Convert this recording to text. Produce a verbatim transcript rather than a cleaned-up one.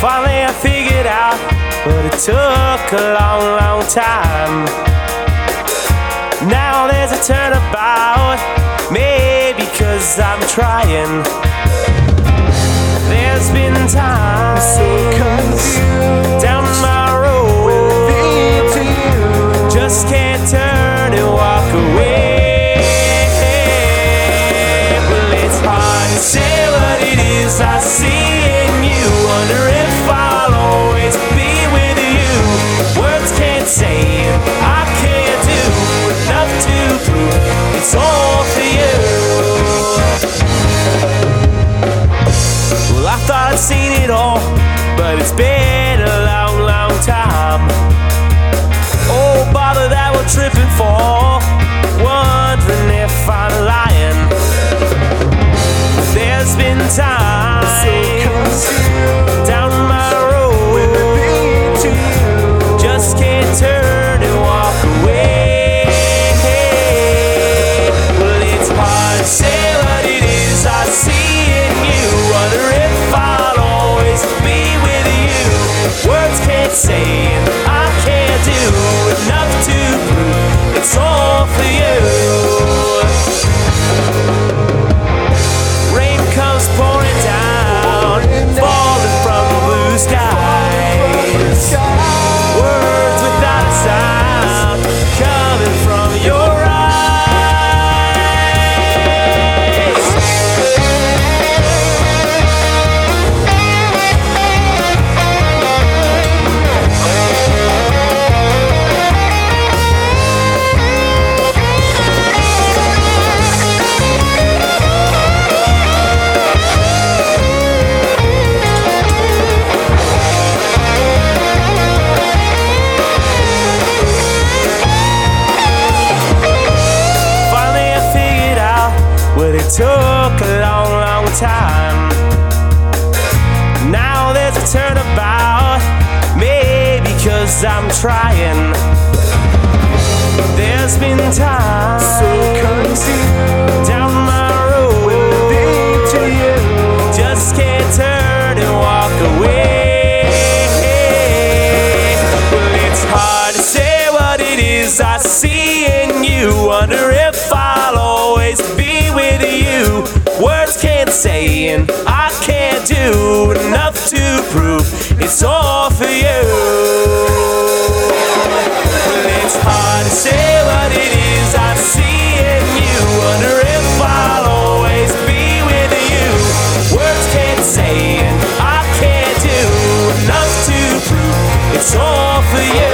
Finally I figured out, but it took a long, long time. Now there's a turnabout, maybe cause I'm trying. There's been times so confused down my road when it leads to you. Just can't turn and walk away. Well, it's hard to say what it is I see in you. Wonder if I'll always be with you. Words can't say it, I can't do enough to prove it's all for you. Well, I thought I'd seen it all, but it's been a long, long time. Oh, bother that we're tripping for, wondering if I'm lying. There's been times down my road when it leads to you. Just can't turn and walk away. Well, it's hard to say what it is I see in you. Wonder if I'll always be with you. Words can't say it, I can't do enough to prove it's all for you. Rain comes pouring down, falling from blue skies. Words without a sound coming from your it took a long, long time. Now there's a turnabout, maybe cause I'm trying. There's been times So confused down my road when it leads to you. Just can't turn and walk away. Well, it's hard to say what it is I see in you. Wonder if I'll always be with you. Words can't say and I can't do enough to prove it's all for you. Well, it's hard to say what it is I see in you. Wonder if I'll always be with you. Words can't say and I can't do enough to prove it's all for you.